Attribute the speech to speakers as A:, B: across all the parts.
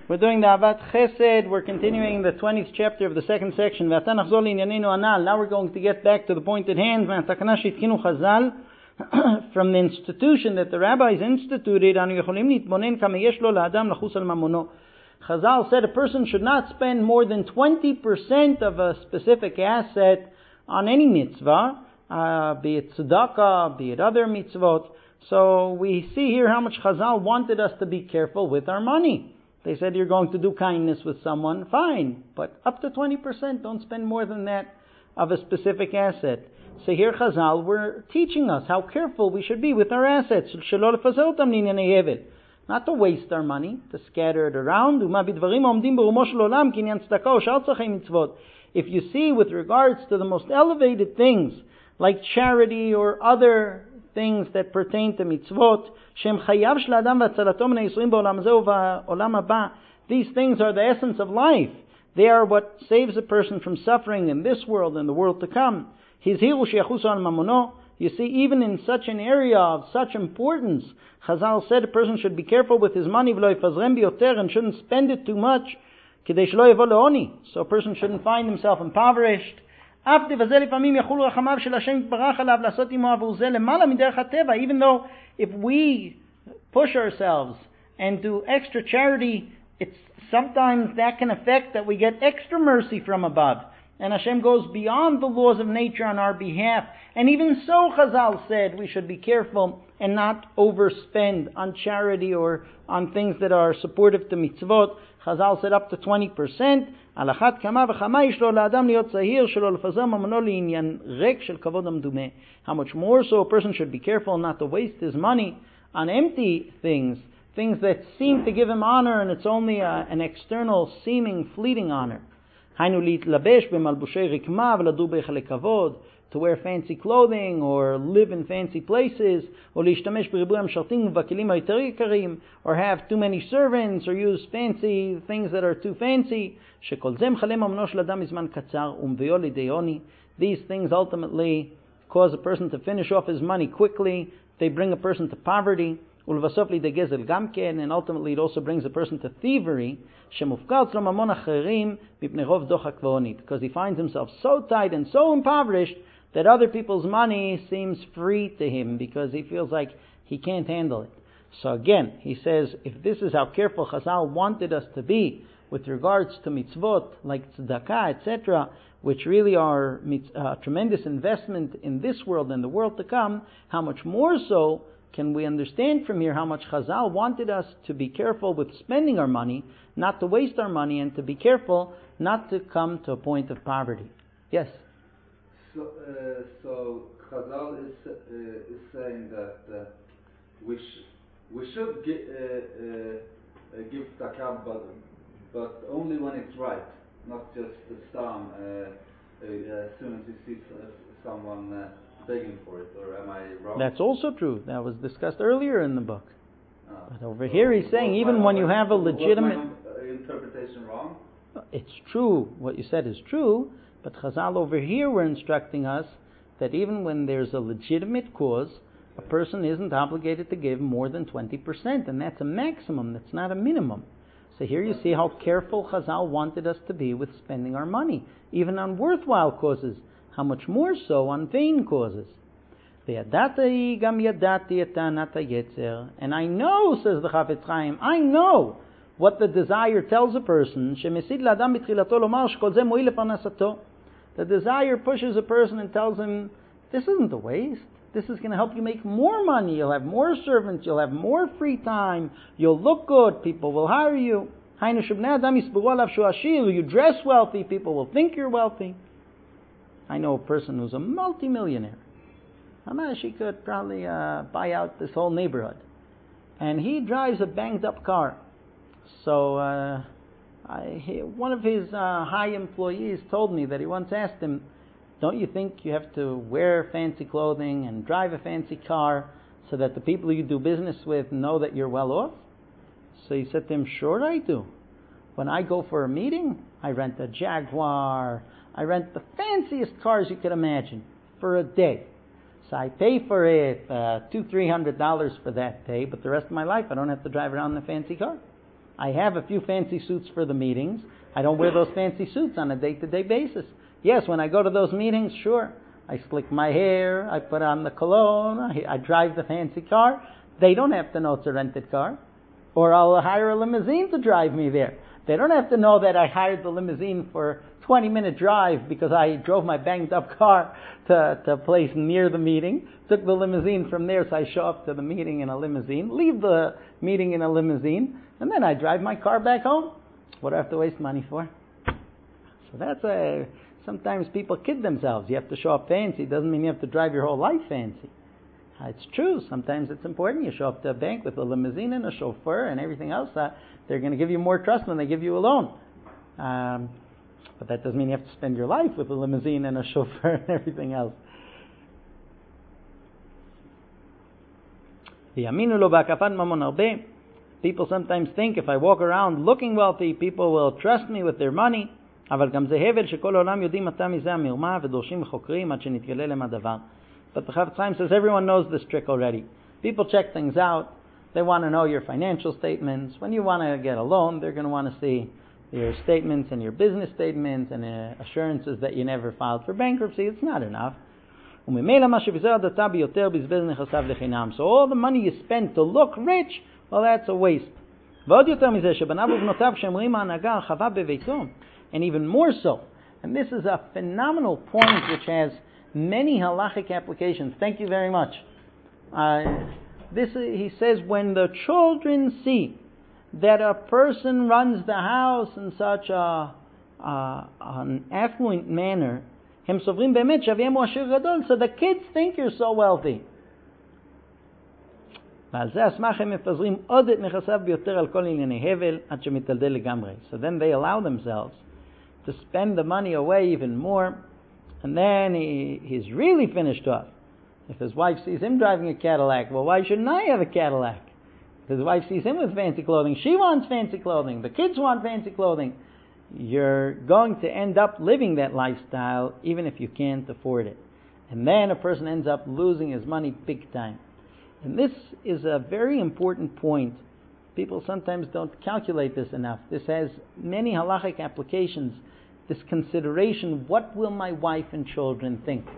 A: We're doing the Avat Chesed. We're continuing the 20th chapter of the second section. Now we're going to get back to the point at hand. From the institution that the rabbis instituted, Chazal said a person should not spend more than 20% of a specific asset on any mitzvah, be it tzedakah, be it other mitzvot. So we see here how much Chazal wanted us to be careful with our money. They said you're going to do kindness with someone, fine, but up to 20%, don't spend more than that of a specific asset. So here Chazal were teaching us how careful we should be with our assets. Not to waste our money, to scatter it around. If you see with regards to the most elevated things, like charity or other things that pertain to mitzvot, these things are the essence of life. They are what saves a person from suffering in this world and the world to come. You see, even in such an area of such importance, Chazal said a person should be careful with his money and shouldn't spend it too much, so a person shouldn't find himself impoverished. Even though if we push ourselves and do extra charity, it's sometimes that can affect that we get extra mercy from above. And Hashem goes beyond the laws of nature on our behalf. And even so, Chazal said we should be careful and not overspend on charity or on things that are supportive to mitzvot. Chazal said up to 20%. How much more so a person should be careful not to waste his money on empty things, things that seem to give him honor and it's only an external seeming fleeting honor. To wear fancy clothing or live in fancy places, or have too many servants or use fancy things that are too fancy. These things ultimately cause a person to finish off his money quickly. They bring a person to poverty. And ultimately it also brings a person to thievery, because he finds himself so tight and so impoverished that other people's money seems free to him because he feels like he can't handle it. So again, he says, if this is how careful Chazal wanted us to be with regards to mitzvot like tzedakah, etc., which really are a tremendous investment in this world and the world to come, how much more so can we understand from here how much Chazal wanted us to be careful with spending our money, not to waste our money, and to be careful not to come to a point of poverty. Yes?
B: So Chazal is saying that we should give tzedakah, but only when it's right, not just the stam as soon as you see someone begging for it, or am I wrong?
A: That's also true. That was discussed earlier in the book. But over here he's saying even when you have a legitimate...
B: Was my interpretation wrong?
A: It's true. What you said is true, but Chazal over here were instructing us that even when there's a legitimate cause, a person isn't obligated to give more than 20%, and that's a maximum, that's not a minimum. So here you see how careful Chazal wanted us to be with spending our money, even on worthwhile causes. How much more so on vain causes. And I know, says the Chafetz Chaim, I know what the desire tells a person. The desire pushes a person and tells him, this isn't a waste. This is going to help you make more money. You'll have more servants. You'll have more free time. You'll look good. People will hire you. You dress wealthy. People will think you're wealthy. I know a person who's a multi-millionaire. She could probably buy out this whole neighborhood. And he drives a banged-up car. So one of his high employees told me that he once asked him, don't you think you have to wear fancy clothing and drive a fancy car so that the people you do business with know that you're well off? So he said to him, sure I do. When I go for a meeting, I rent a Jaguar. I rent the fanciest cars you could imagine for a day. So I pay for it $200-300 for that day, but the rest of my life I don't have to drive around in a fancy car. I have a few fancy suits for the meetings. I don't wear those fancy suits on a day-to-day basis. Yes, when I go to those meetings, sure, I slick my hair, I put on the cologne, I drive the fancy car. They don't have to know it's a rented car. Or I'll hire a limousine to drive me there. They don't have to know that I hired the limousine for 20-minute drive because I drove my banged up car to a place near the meeting, took the limousine from there, so I show up to the meeting in a limousine, leave the meeting in a limousine, and then I drive my car back home. What do I have to waste money for? So that's sometimes people kid themselves. You have to show up fancy. It doesn't mean you have to drive your whole life fancy. It's true. Sometimes it's important. You show up to a bank with a limousine and a chauffeur and everything else. They're going to give you more trust when they give you a loan. But that doesn't mean you have to spend your life with a limousine and a chauffeur and everything else. People sometimes think if I walk around looking wealthy, people will trust me with their money. But the Chafetz Chaim says everyone knows this trick already. People check things out. They want to know your financial statements. When you want to get a loan, they're going to want to see your statements and your business statements and assurances that you never filed for bankruptcy. It's not enough. So all the money you spend to look rich, well, that's a waste. And even more so, and this is a phenomenal point which has many halachic applications. Thank you very much. He says, when the children see that a person runs the house in such an affluent manner, so the kids think you're so wealthy. So then they allow themselves to spend the money away even more, and then he's really finished off. If his wife sees him driving a Cadillac, well, why shouldn't I have a Cadillac? If his wife sees him with fancy clothing, she wants fancy clothing, the kids want fancy clothing. You're going to end up living that lifestyle even if you can't afford it. And then a person ends up losing his money big time. And this is a very important point. People sometimes don't calculate this enough. This has many halachic applications. This consideration, what will my wife and children think?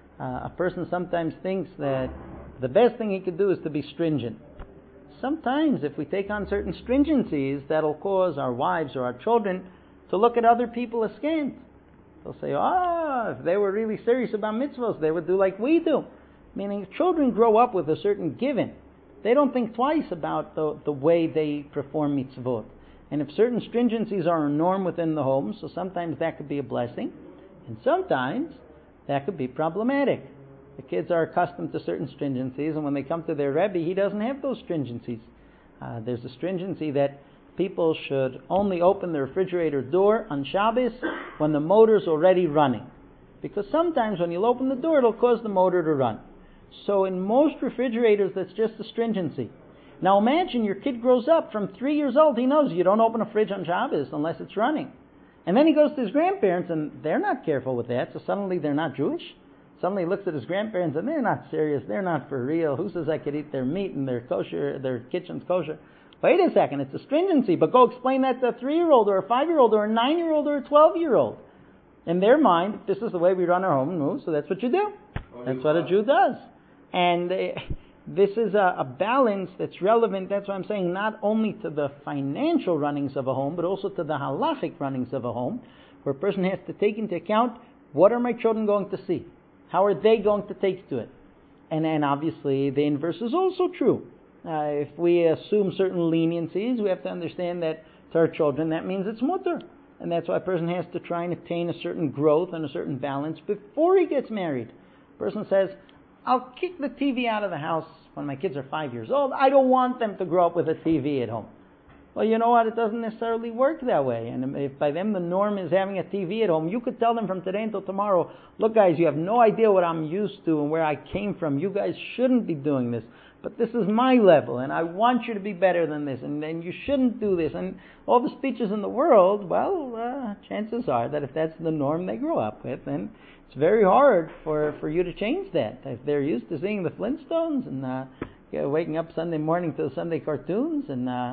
A: A person sometimes thinks that the best thing he could do is to be stringent. Sometimes if we take on certain stringencies, that'll cause our wives or our children to look at other people askance. They'll say, if they were really serious about mitzvahs, they would do like we do. Meaning children grow up with a certain given. They don't think twice about the way they perform mitzvot. And if certain stringencies are a norm within the home, so sometimes that could be a blessing, and sometimes that could be problematic. The kids are accustomed to certain stringencies, and when they come to their Rebbe, he doesn't have those stringencies. There's a stringency that people should only open the refrigerator door on Shabbos when the motor's already running. Because sometimes when you'll open the door, it'll cause the motor to run. So in most refrigerators, that's just a stringency. Now imagine your kid grows up from 3 years old. He knows you don't open a fridge on Shabbos unless it's running. And then he goes to his grandparents and they're not careful with that. So suddenly they're not Jewish. Suddenly he looks at his grandparents and they're not serious. They're not for real. Who says I could eat their meat and their kosher, their kitchen's kosher? Wait a second, it's a stringency. But go explain that to a 3-year-old or a 5-year-old or a 9-year-old or a 12-year-old. In their mind, this is the way we run our home, so that's what you do. That's what a Jew does. And this is a balance that's relevant, that's what I'm saying, not only to the financial runnings of a home, but also to the halachic runnings of a home, where a person has to take into account, what are my children going to see? How are they going to take to it? And then obviously the inverse is also true. If we assume certain leniencies, we have to understand that to our children that means it's mutter. And that's why a person has to try and attain a certain growth and a certain balance before he gets married. A person says, I'll kick the TV out of the house when my kids are 5 years old. I don't want them to grow up with a TV at home. Well, you know what? It doesn't necessarily work that way. And if by them the norm is having a TV at home, you could tell them from today until tomorrow, look guys, you have no idea what I'm used to and where I came from. You guys shouldn't be doing this. But this is my level, and I want you to be better than this, and you shouldn't do this. And all the speeches in the world, well, chances are that if that's the norm they grow up with, then it's very hard for you to change that. If they're used to seeing the Flintstones and waking up Sunday morning to the Sunday cartoons and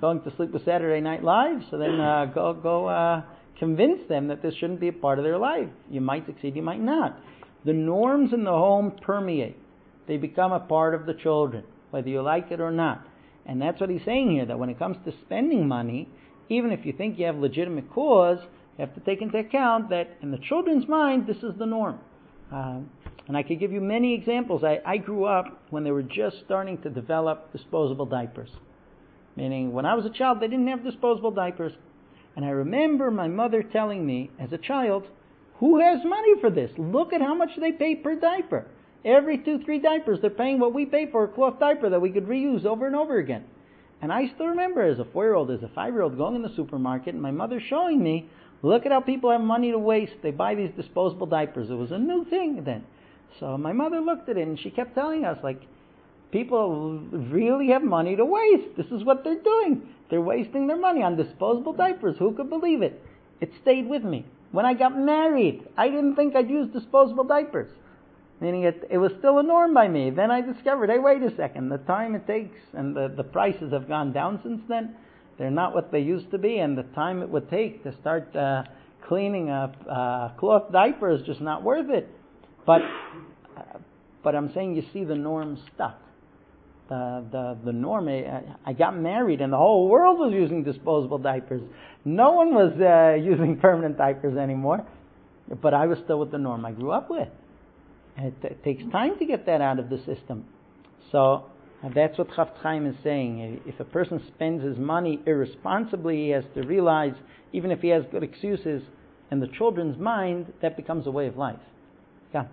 A: going to sleep with Saturday Night Live, so then go convince them that this shouldn't be a part of their life. You might succeed, you might not. The norms in the home permeate. They become a part of the children, whether you like it or not. And that's what he's saying here, that when it comes to spending money, even if you think you have legitimate cause, you have to take into account that in the children's mind, this is the norm. And I could give you many examples. I grew up when they were just starting to develop disposable diapers. Meaning, when I was a child, they didn't have disposable diapers. And I remember my mother telling me, as a child, who has money for this? Look at how much they pay per diaper. Every 2-3 diapers, they're paying what we pay for a cloth diaper that we could reuse over and over again. And I still remember as a 4-year-old, as a 5-year-old, going in the supermarket and my mother showing me, look at how people have money to waste. They buy these disposable diapers. It was a new thing then. So my mother looked at it and she kept telling us, like, people really have money to waste. This is what they're doing. They're wasting their money on disposable diapers. Who could believe it? It stayed with me. When I got married, I didn't think I'd use disposable diapers. Meaning it was still a norm by me. Then I discovered, hey, wait a second, the time it takes, and the prices have gone down since then. They're not what they used to be, and the time it would take to start cleaning up cloth diaper is just not worth it. But I'm saying, you see, the norm stuck. The norm, I got married and the whole world was using disposable diapers. No one was using permanent diapers anymore. But I was still with the norm I grew up with. And it takes time to get that out of the system. So that's what Chafetz Chaim is saying. If a person spends his money irresponsibly, he has to realize, even if he has good excuses, in the children's mind, that becomes a way of life. Yeah.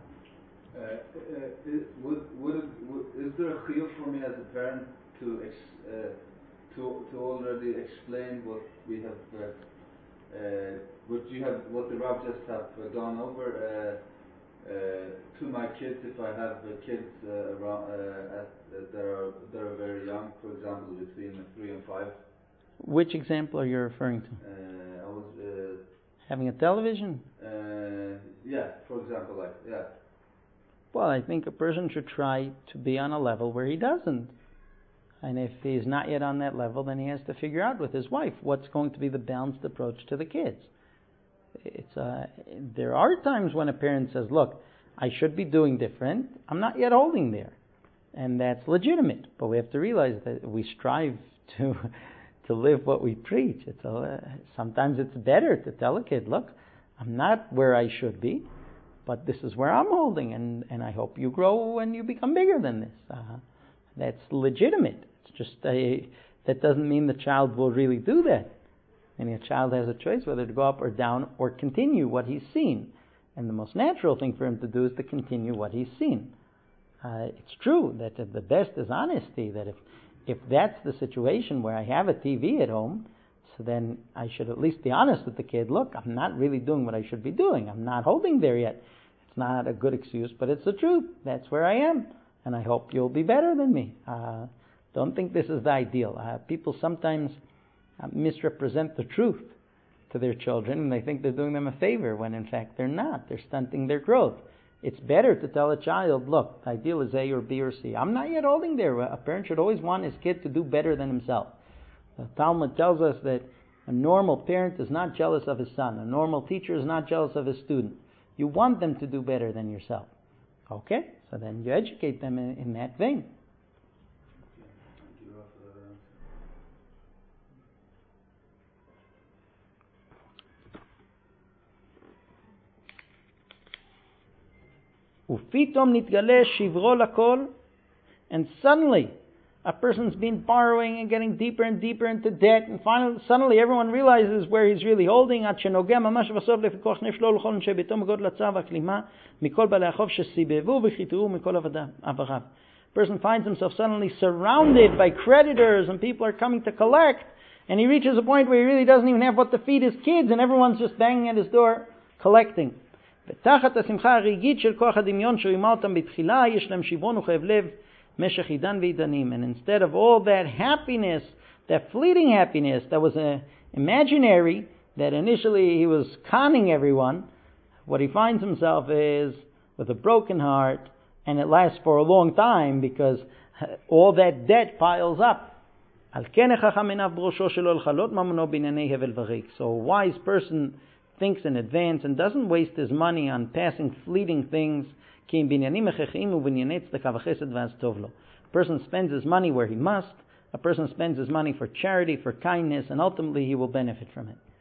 B: Is there a chiyuv for me as a parent to already explain what we have, what the Rav just have gone over to my kids if I have kids around that are very young, for example, between 3 and 5?
A: Which example are you referring to?
B: I was
A: having a television.
B: Yeah, for example, yeah.
A: Well, I think a person should try to be on a level where he doesn't. And if he's not yet on that level, then he has to figure out with his wife what's going to be the balanced approach to the kids. There are times when a parent says, look, I should be doing different. I'm not yet holding there. And that's legitimate. But we have to realize that we strive to live what we preach. Sometimes it's better to tell a kid, look, I'm not where I should be, but this is where I'm holding, and I hope you grow and you become bigger than this. That's legitimate. It's just that doesn't mean the child will really do that. And a child has a choice whether to go up or down or continue what he's seen. And the most natural thing for him to do is to continue what he's seen. It's true that the best is honesty, that if that's the situation where I have a TV at home, so then I should at least be honest with the kid. Look, I'm not really doing what I should be doing. I'm not holding there yet. It's not a good excuse, but it's the truth. That's where I am. And I hope you'll be better than me. Don't think this is the ideal. People sometimes misrepresent the truth to their children, and they think they're doing them a favor, when in fact they're not. They're stunting their growth. It's better to tell a child, look, the ideal is A or B or C. I'm not yet holding there. A parent should always want his kid to do better than himself. The Talmud tells us that a normal parent is not jealous of his son. A normal teacher is not jealous of his student. You want them to do better than yourself. Okay? So then you educate them in that vein. ופתאום נתגלה שברו לכל, and suddenly a person's been borrowing and getting deeper and deeper into debt, and suddenly everyone realizes where he's really holding, עד שנוגע ממש בסוף לפיקוח נפש לו ולכל אנשי ביתו מגודל הצער והכלימה מכל בעלי החוב שסיבבו וחיתרו מכל עבריו. Person finds himself suddenly surrounded by creditors and people are coming to collect, and he reaches a point where he really doesn't even have what to feed his kids, and everyone's just banging at his door collecting. ותחת השמחה הרגעית של כוח הדמיון שרימה אותם בתחילה, יש להם שברון וכאב לב משך עידן ועידנים. And instead of all that happiness, that fleeting happiness that was imaginary, that initially he was conning everyone, what he finds himself is with a broken heart, and it lasts for a long time because all that debt piles up. So a wise person thinks in advance and doesn't waste his money on passing fleeting things. A person spends his money where he must. A person spends his money for charity, for kindness, and ultimately he will benefit from it.